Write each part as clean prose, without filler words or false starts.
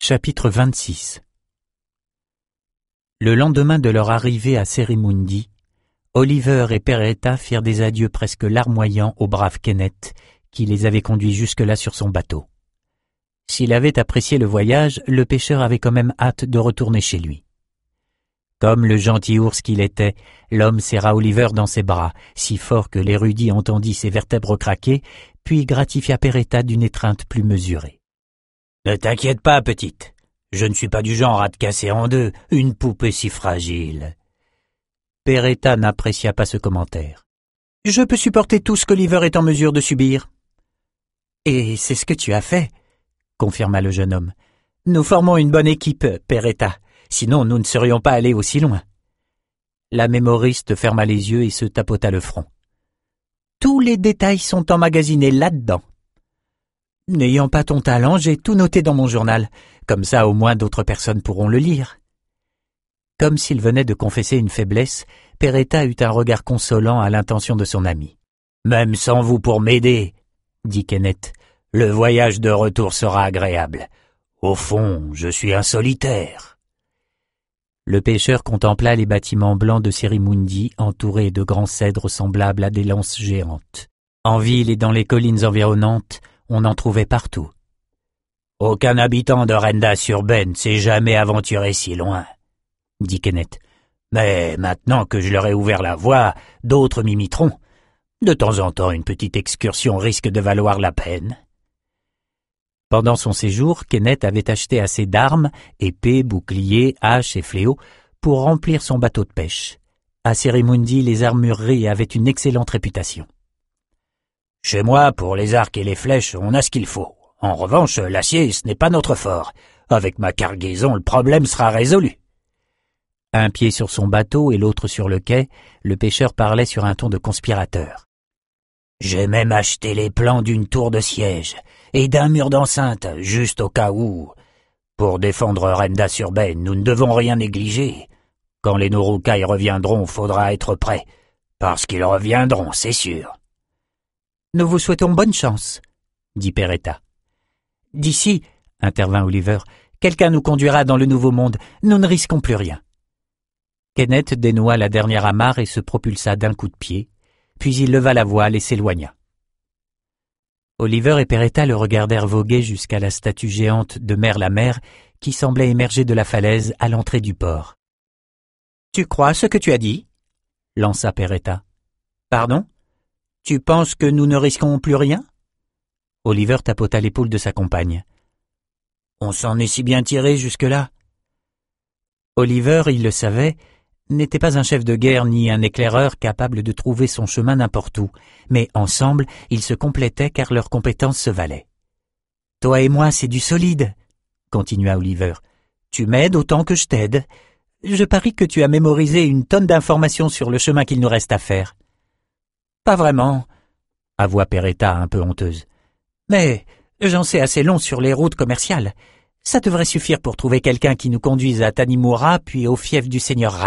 Chapitre 26. Le lendemain de leur arrivée à Sérimundi, Oliver et Peretta firent des adieux presque larmoyants au brave Kenneth, qui les avait conduits jusque-là sur son bateau. S'il avait apprécié le voyage, le pêcheur avait quand même hâte de retourner chez lui. Comme le gentil ours qu'il était, l'homme serra Oliver dans ses bras, si fort que l'érudit entendit ses vertèbres craquer, puis gratifia Peretta d'une étreinte plus mesurée. « Ne t'inquiète pas, petite. Je ne suis pas du genre à te casser en deux, une poupée si fragile. » Peretta n'apprécia pas ce commentaire. « Je peux supporter tout ce qu'Oliver est en mesure de subir. »« Et c'est ce que tu as fait, » confirma le jeune homme. « Nous formons une bonne équipe, Peretta. Sinon nous ne serions pas allés aussi loin. » La mémoriste ferma les yeux et se tapota le front. « Tous les détails sont emmagasinés là-dedans. » « N'ayant pas ton talent, j'ai tout noté dans mon journal. Comme ça, au moins, d'autres personnes pourront le lire. » Comme s'il venait de confesser une faiblesse, Peretta eut un regard consolant à l'intention de son ami. « Même sans vous pour m'aider, » dit Kenneth, « le voyage de retour sera agréable. Au fond, je suis un solitaire. » Le pêcheur contempla les bâtiments blancs de Sérimundi entourés de grands cèdres semblables à des lances géantes. En ville et dans les collines environnantes, on en trouvait partout. « Aucun habitant de Renda-sur-Ben s'est jamais aventuré si loin, » dit Kenneth. « Mais maintenant que je leur ai ouvert la voie, d'autres m'imiteront. De temps en temps, une petite excursion risque de valoir la peine. » Pendant son séjour, Kenneth avait acheté assez d'armes, épées, boucliers, haches et fléaux, pour remplir son bateau de pêche. À Sérimundi, les armureries avaient une excellente réputation. « Chez moi, pour les arcs et les flèches, on a ce qu'il faut. En revanche, l'acier, ce n'est pas notre fort. Avec ma cargaison, le problème sera résolu. » Un pied sur son bateau et l'autre sur le quai, le pêcheur parlait sur un ton de conspirateur. « J'ai même acheté les plans d'une tour de siège et d'un mur d'enceinte, juste au cas où. Pour défendre Renda-sur-Ben, nous ne devons rien négliger. Quand les Norukai reviendront, faudra être prêt. Parce qu'ils reviendront, c'est sûr. » « Nous vous souhaitons bonne chance, » dit Peretta. « D'ici, » intervint Oliver, « quelqu'un nous conduira dans le Nouveau Monde. Nous ne risquons plus rien. » Kenneth dénoua la dernière amarre et se propulsa d'un coup de pied, puis il leva la voile et s'éloigna. Oliver et Peretta le regardèrent voguer jusqu'à la statue géante de Mer-la-Mer qui semblait émerger de la falaise à l'entrée du port. « Tu crois ce que tu as dit ?» lança Peretta. « Pardon ? Tu penses que nous ne risquons plus rien ?» Oliver tapota l'épaule de sa compagne. « On s'en est si bien tiré jusque-là. » Oliver, il le savait, n'était pas un chef de guerre ni un éclaireur capable de trouver son chemin n'importe où, mais ensemble, ils se complétaient car leurs compétences se valaient. « Toi et moi, c'est du solide, » continua Oliver. « Tu m'aides autant que je t'aide. Je parie que tu as mémorisé une tonne d'informations sur le chemin qu'il nous reste à faire. » « Pas vraiment, » avoua Peretta un peu honteuse. « Mais j'en sais assez long sur les routes commerciales. Ça devrait suffire pour trouver quelqu'un qui nous conduise à Tanimura puis au fief du seigneur Ral. »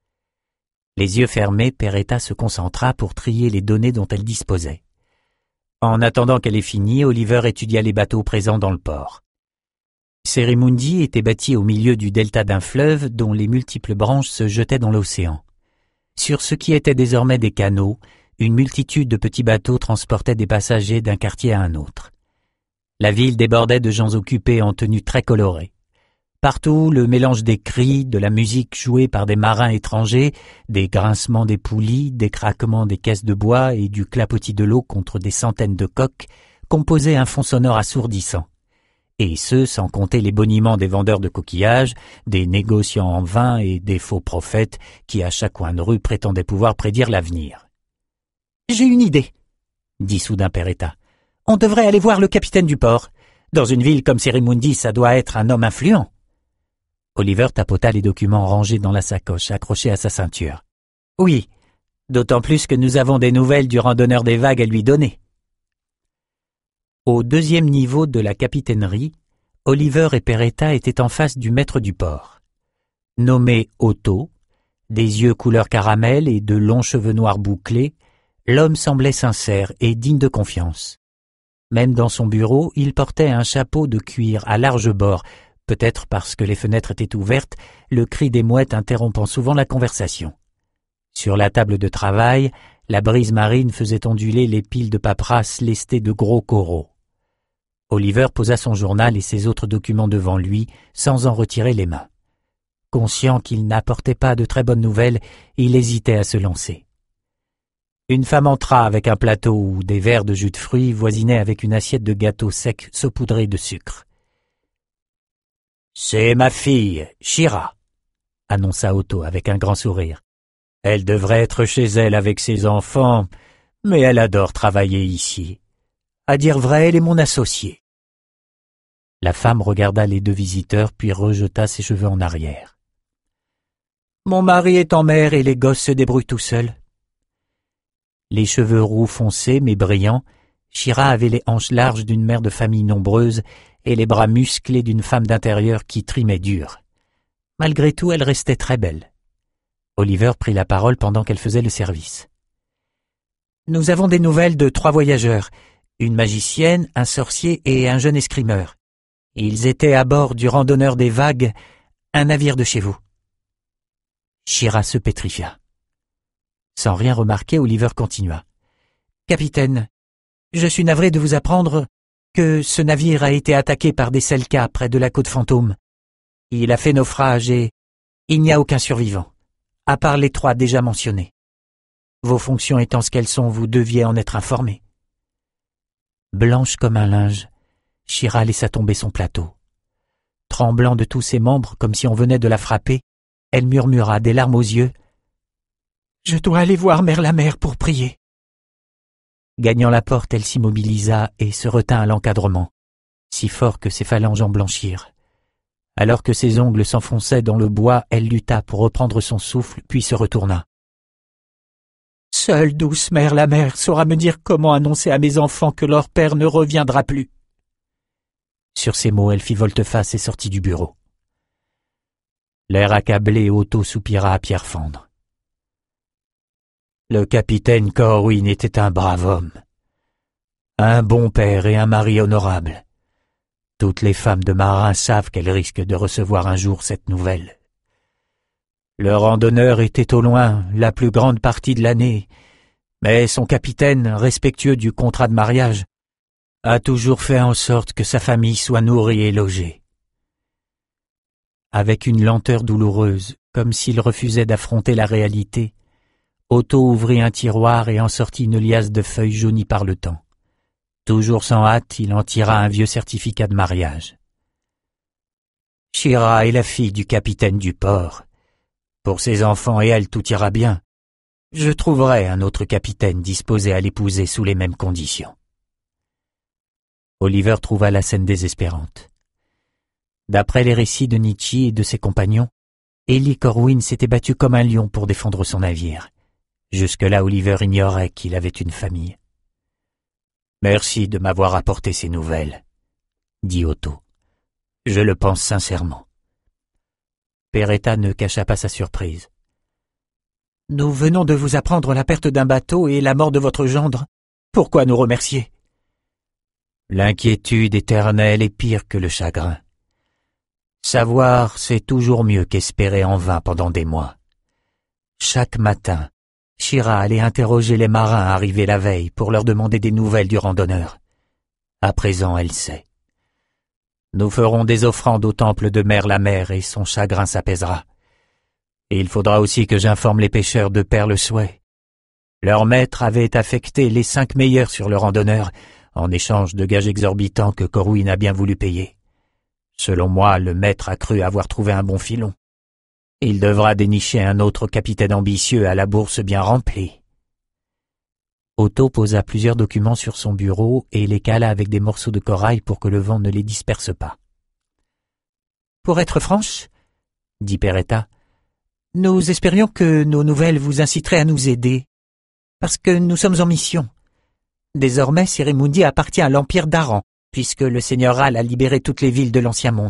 Les yeux fermés, Peretta se concentra pour trier les données dont elle disposait. En attendant qu'elle ait fini, Oliver étudia les bateaux présents dans le port. Sérimundi était bâti au milieu du delta d'un fleuve dont les multiples branches se jetaient dans l'océan. Sur ce qui étaient désormais des canaux, une multitude de petits bateaux transportaient des passagers d'un quartier à un autre. La ville débordait de gens occupés en tenues très colorées. Partout, le mélange des cris, de la musique jouée par des marins étrangers, des grincements des poulies, des craquements des caisses de bois et du clapotis de l'eau contre des centaines de coques composait un fond sonore assourdissant. Et ce, sans compter les boniments des vendeurs de coquillages, des négociants en vin et des faux prophètes qui, à chaque coin de rue, prétendaient pouvoir prédire l'avenir. « J'ai une idée, » dit soudain Peretta. « On devrait aller voir le capitaine du port. Dans une ville comme Sérimundi, ça doit être un homme influent. » Oliver tapota les documents rangés dans la sacoche accrochée à sa ceinture. « Oui, d'autant plus que nous avons des nouvelles du randonneur des vagues à lui donner. » Au deuxième niveau de la capitainerie, Oliver et Peretta étaient en face du maître du port. Nommé Otto, des yeux couleur caramel et de longs cheveux noirs bouclés, l'homme semblait sincère et digne de confiance. Même dans son bureau, il portait un chapeau de cuir à large bord, peut-être parce que les fenêtres étaient ouvertes, le cri des mouettes interrompant souvent la conversation. Sur la table de travail, la brise marine faisait onduler les piles de paperasse lestées de gros coraux. Oliver posa son journal et ses autres documents devant lui, sans en retirer les mains. Conscient qu'il n'apportait pas de très bonnes nouvelles, il hésitait à se lancer. Une femme entra avec un plateau où des verres de jus de fruits voisinaient avec une assiette de gâteaux secs saupoudrés de sucre. « C'est ma fille, Shira », annonça Otto avec un grand sourire. « Elle devrait être chez elle avec ses enfants, mais elle adore travailler ici. À dire vrai, elle est mon associée. » La femme regarda les deux visiteurs puis rejeta ses cheveux en arrière. « Mon mari est en mer et les gosses se débrouillent tout seuls. » Les cheveux roux foncés mais brillants, Shira avait les hanches larges d'une mère de famille nombreuse et les bras musclés d'une femme d'intérieur qui trimait dur. Malgré tout, elle restait très belle. Oliver prit la parole pendant qu'elle faisait le service. « Nous avons des nouvelles de 3 voyageurs, une magicienne, un sorcier et un jeune escrimeur. Ils étaient à bord du Randonneur des Vagues, un navire de chez vous. » Shira se pétrifia. Sans rien remarquer, Oliver continua. « Capitaine, je suis navré de vous apprendre que ce navire a été attaqué par des Selkas près de la côte Fantôme. Il a fait naufrage et il n'y a aucun survivant, à part les 3 déjà mentionnés. Vos fonctions étant ce qu'elles sont, vous deviez en être informé. » Blanche comme un linge, Shira laissa tomber son plateau. Tremblant de tous ses membres comme si on venait de la frapper, elle murmura des larmes aux yeux. « Je dois aller voir Mère la Mère pour prier. » Gagnant la porte, elle s'immobilisa et se retint à l'encadrement, si fort que ses phalanges en blanchirent. Alors que ses ongles s'enfonçaient dans le bois, elle lutta pour reprendre son souffle, puis se retourna. « Seule douce Mère la Mère saura me dire comment annoncer à mes enfants que leur père ne reviendra plus. » Sur ces mots, elle fit volte-face et sortit du bureau. L'air accablé, Otto soupira à pierre fendre. Le capitaine Corwin était un brave homme, un bon père et un mari honorable. Toutes les femmes de marins savent qu'elles risquent de recevoir un jour cette nouvelle. Le randonneur était au loin la plus grande partie de l'année, mais son capitaine, respectueux du contrat de mariage, a toujours fait en sorte que sa famille soit nourrie et logée. Avec une lenteur douloureuse, comme s'il refusait d'affronter la réalité, Otto ouvrit un tiroir et en sortit une liasse de feuilles jaunies par le temps. Toujours sans hâte, il en tira un vieux certificat de mariage. Shira est la fille du capitaine du port. Pour ses enfants et elle, tout ira bien. Je trouverai un autre capitaine disposé à l'épouser sous les mêmes conditions. Oliver trouva la scène désespérante. D'après les récits de Nietzsche et de ses compagnons, Eli Corwin s'était battu comme un lion pour défendre son navire. Jusque-là, Oliver ignorait qu'il avait une famille. « Merci de m'avoir apporté ces nouvelles, » dit Otto. « Je le pense sincèrement. » Peretta ne cacha pas sa surprise. « Nous venons de vous apprendre la perte d'un bateau et la mort de votre gendre. Pourquoi nous remercier ? » L'inquiétude éternelle est pire que le chagrin. Savoir, c'est toujours mieux qu'espérer en vain pendant des mois. Chaque matin, Shira allait interroger les marins arrivés la veille pour leur demander des nouvelles du randonneur. À présent, elle sait. Nous ferons des offrandes au temple de Mère la Mère et son chagrin s'apaisera. Et il faudra aussi que j'informe les pêcheurs de Perle-Souhait. Leur maître avait affecté les 5 meilleurs sur le randonneur en échange de gages exorbitants que Corwin a bien voulu payer. Selon moi, le maître a cru avoir trouvé un bon filon. Il devra dénicher un autre capitaine ambitieux à la bourse bien remplie. Otto posa plusieurs documents sur son bureau et les cala avec des morceaux de corail pour que le vent ne les disperse pas. « Pour être franche, » dit Peretta, « nous espérions que nos nouvelles vous inciteraient à nous aider, parce que nous sommes en mission. Désormais, Cerimundi appartient à l'Empire d'Aran, puisque le Seigneur Al a libéré toutes les villes de l'Ancien Monde. »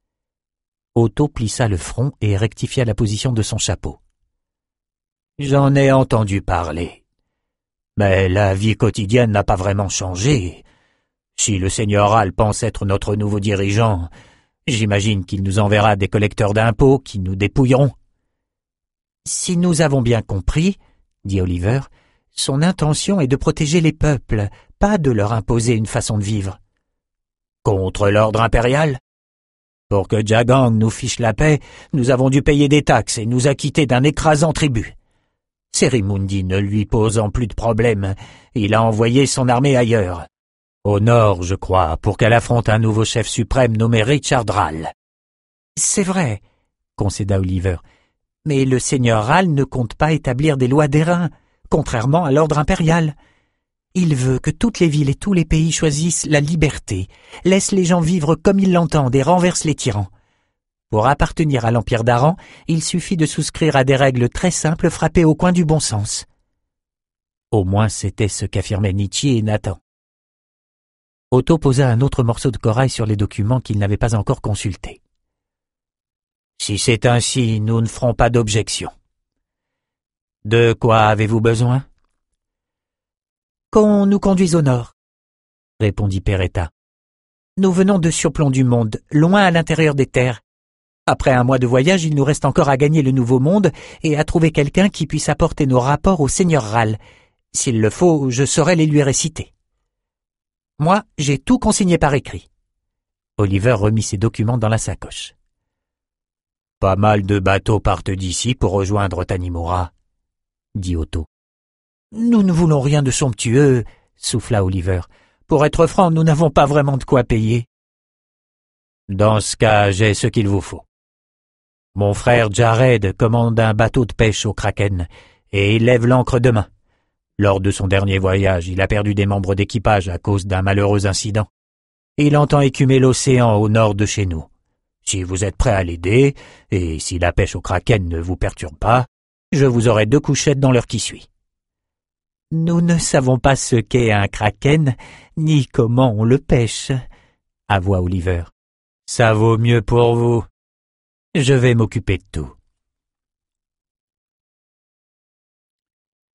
Otto plissa le front et rectifia la position de son chapeau. « J'en ai entendu parler. Mais la vie quotidienne n'a pas vraiment changé. Si le Seigneur Al pense être notre nouveau dirigeant, J'imagine qu'il nous enverra des collecteurs d'impôts qui nous dépouilleront. » « Si nous avons bien compris, » dit Oliver, « son intention est de protéger les peuples, pas de leur imposer une façon de vivre. »« Contre l'ordre impérial ? Pour que Jagang nous fiche la paix, nous avons dû payer des taxes et nous acquitter d'un écrasant tribut. Seri-Mundi ne lui posant plus de problème, il a envoyé son armée ailleurs. Au nord, je crois, pour qu'elle affronte un nouveau chef suprême nommé Richard Rall. »« C'est vrai, » concéda Oliver, « mais le seigneur Rall ne compte pas établir des lois d'airain, contrairement à l'ordre impérial. Il veut que toutes les villes et tous les pays choisissent la liberté, laissent les gens vivre comme ils l'entendent et renversent les tyrans. Pour appartenir à l'Empire d'Aran, il suffit de souscrire à des règles très simples frappées au coin du bon sens. » Au moins c'était ce qu'affirmaient Nietzsche et Nathan. Otto posa un autre morceau de corail sur les documents qu'il n'avait pas encore consultés. « Si c'est ainsi, nous ne ferons pas d'objection. De quoi avez-vous besoin ? » « Qu'on nous conduise au nord, » répondit Peretta. « Nous venons de surplomb du monde, loin à l'intérieur des terres. Après un mois de voyage, il nous reste encore à gagner le nouveau monde et à trouver quelqu'un qui puisse apporter nos rapports au seigneur Rall. S'il le faut, je saurai les lui réciter. Moi, j'ai tout consigné par écrit. » Oliver remit ses documents dans la sacoche. « Pas mal de bateaux partent d'ici pour rejoindre Tanimura, » dit Otto. « Nous ne voulons rien de somptueux, » souffla Oliver. « Pour être franc, nous n'avons pas vraiment de quoi payer. »« Dans ce cas, j'ai ce qu'il vous faut. Mon frère Jared commande un bateau de pêche au Kraken, et il lève l'ancre demain. Lors de son dernier voyage, il a perdu des membres d'équipage à cause d'un malheureux incident. Il entend écumer l'océan au nord de chez nous. Si vous êtes prêt à l'aider, et si la pêche au Kraken ne vous perturbe pas, je vous aurai 2 couchettes dans l'heure qui suit. » « Nous ne savons pas ce qu'est un kraken, ni comment on le pêche, » avoua Oliver. « Ça vaut mieux pour vous. Je vais m'occuper de tout. »